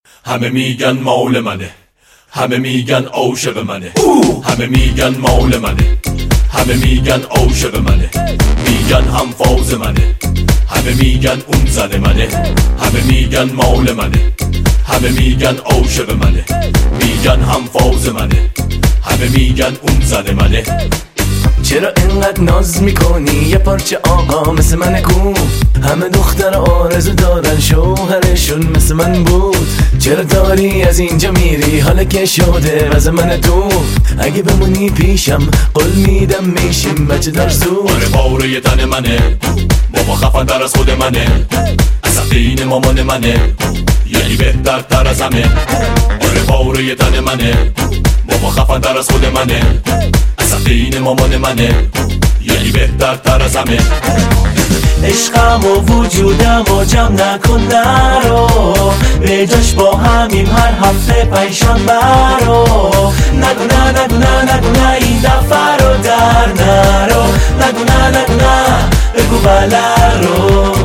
همه میگن مال منه، همه میگن عاشق منه، همه میگن مال منه، همه میگن عاشق منه، میگن هم فاز منه، همه میگن اون زن منه، همه میگن مال منه، همه میگن عاشق منه، میگن هم فاز منه، همه میگن اون زن منه. چرا اینقدر ناز میکنی یه پارچه آقا مثل من کو؟ همه دختر آرزو دارن شوهرشون مثل من بود. چرا داری از اینجا میری حالا که شده واسه من تو؟ اگه بمونی پیشم قول میدم میشیم بچه در زود. آره پاره تن منه، بابا خفن تر از خود منه، اصلا دین مامان منه، یعنی بهتر تر از همه. آره پاره تن منه، بابا خفن تر از خود منه، اصلا دین مامان منه، یعنی بهتر تر از همه. عشقم و وجودم و جمع نکن نرو، به جاش با همیم هر هفته پیشان برو. نگو نه نگو نه نگو نه این دفعه رو در نرو، نگو نه نگو نه بگو بله رو.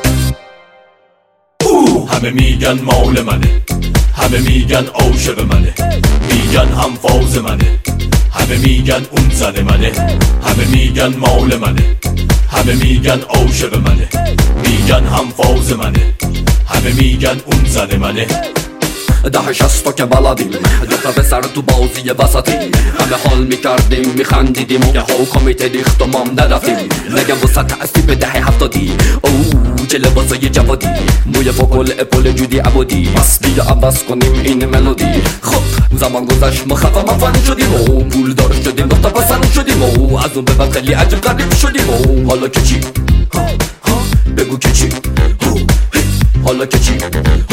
همه میگن مال منه، همه میگن عاشق منه، میگن هم فاز منه، همه میگن اون زن منه، همه میگن مال منه، همه میگن عاشق منه، میگن هم فاز منه، همه میگن اون زن منه. 10-60 که بلدیم دوتا به سر تو بازی وسطی، همه حال میکردیم میخندیدیم یه حکمیت ریخت و مام نرفتیم. نگم وسط هستی به 10-70 او چه لباسای جوادی، موی فوکل اپل جودی عبودی، بس بیا عوض کنیم این ملودی. خب زمان گذشت ما خفا مفن شدیم و پول دار شدیم دختر پسن شدیم و از اون به بعد خیلی عجب غریب شدیم و حالا که چی؟ بگو که چی؟ حالا که چی؟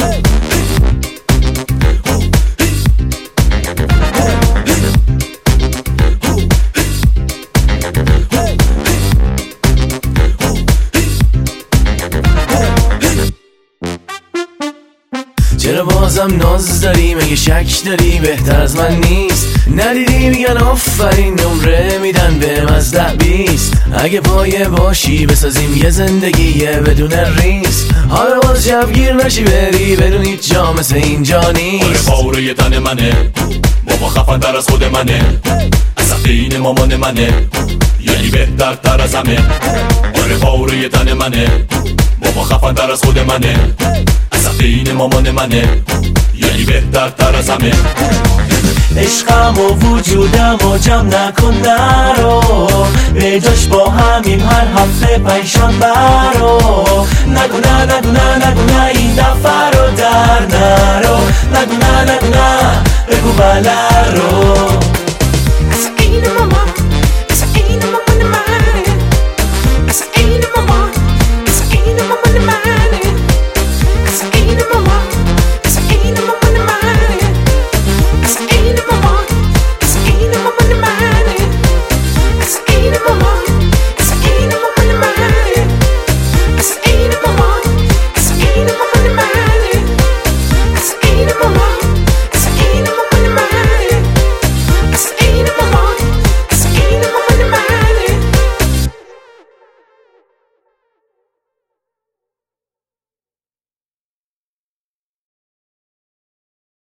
چرا بازم ناز داری؟ مگه شک داری بهتر از من نیست؟ ندیدی میگن آفرین نمره میدن بهم از 10-20. اگه پایه باشی بسازیم یه زندگی بدون ریسک. حالا باز شبگیر نشی بری بدون هیچ جا مثل اینجا نیست. آره پاره تن منه، بابا خفن تر از خود منه، اصلا دین مامان منه، یعنی بهتر تر از همه. آره پاره تن منه، بابا خفن تر از خود منه، اصلا دین مامان منه، یعنی بهتر تر از همه. عشقم و وجودم و جمع نکن نرو، به جاش با همیم هر هفته پیشان برو. نگو نه نگو نه نگو نه این دفعه رو در نرو، نگو نه نگو نه بگو بله رو.